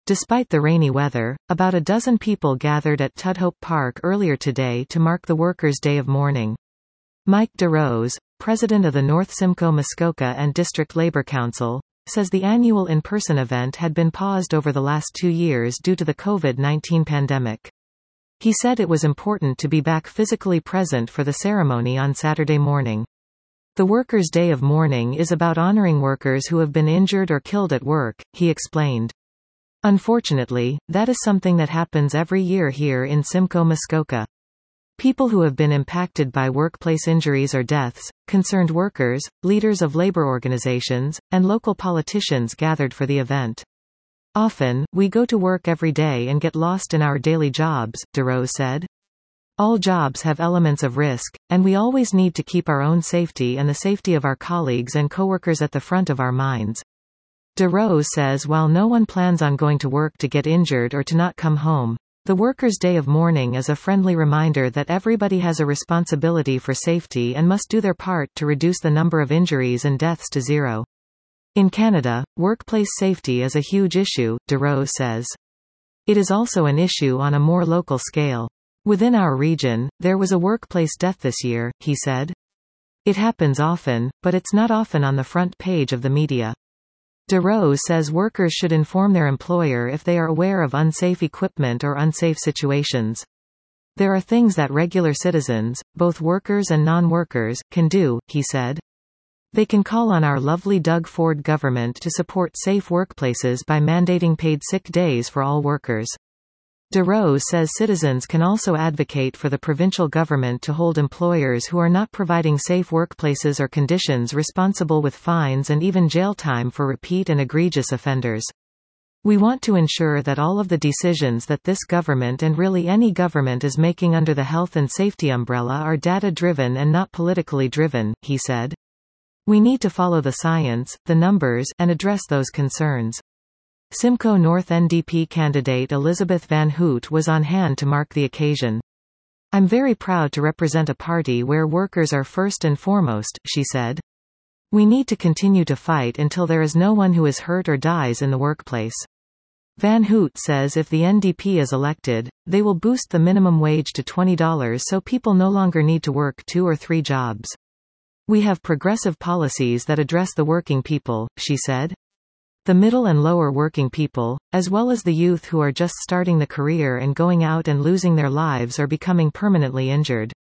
Despite the rainy weather, about a dozen people gathered at Tudhope Park earlier today to mark the Workers' Day of Mourning. Mike DeRose, president of the North Simcoe Muskoka and District Labor Council, says the annual in-person event had been paused over the last 2 years due to the COVID-19 pandemic. He said it was important to be back physically present for the ceremony on Saturday morning. The Workers' Day of Mourning is about honoring workers who have been injured or killed at work, he explained. Unfortunately, that is something that happens every year here in Simcoe Muskoka. People who have been impacted by workplace injuries or deaths, concerned workers, leaders of labor organizations, and local politicians gathered for the event. Often, we go to work every day and get lost in our daily jobs, DeRose said. All jobs have elements of risk, and we always need to keep our own safety and the safety of our colleagues and coworkers at the front of our minds. DeRose says while no one plans on going to work to get injured or to not come home, the Workers' Day of Mourning is a friendly reminder that everybody has a responsibility for safety and must do their part to reduce the number of injuries and deaths to zero. In Canada, workplace safety is a huge issue, DeRose says. It is also an issue on a more local scale. Within our region, there was a workplace death this year, he said. It happens often, but it's not often on the front page of the media. DeRose says workers should inform their employer if they are aware of unsafe equipment or unsafe situations. There are things that regular citizens, both workers and non-workers, can do, he said. They can call on our lovely Doug Ford government to support safe workplaces by mandating paid sick days for all workers. DeRose says citizens can also advocate for the provincial government to hold employers who are not providing safe workplaces or conditions responsible with fines and even jail time for repeat and egregious offenders. We want to ensure that all of the decisions that this government and really any government is making under the health and safety umbrella are data-driven and not politically driven, he said. We need to follow the science, the numbers, and address those concerns. Simcoe North NDP candidate Elizabeth Van Hoot was on hand to mark the occasion. I'm very proud to represent a party where workers are first and foremost, she said. We need to continue to fight until there is no one who is hurt or dies in the workplace. Van Hoot says if the NDP is elected, they will boost the minimum wage to $20 so people no longer need to work 2 or 3 jobs. We have progressive policies that address the working people, she said. The middle and lower working people, as well as the youth who are just starting the career and going out and losing their lives or becoming permanently injured.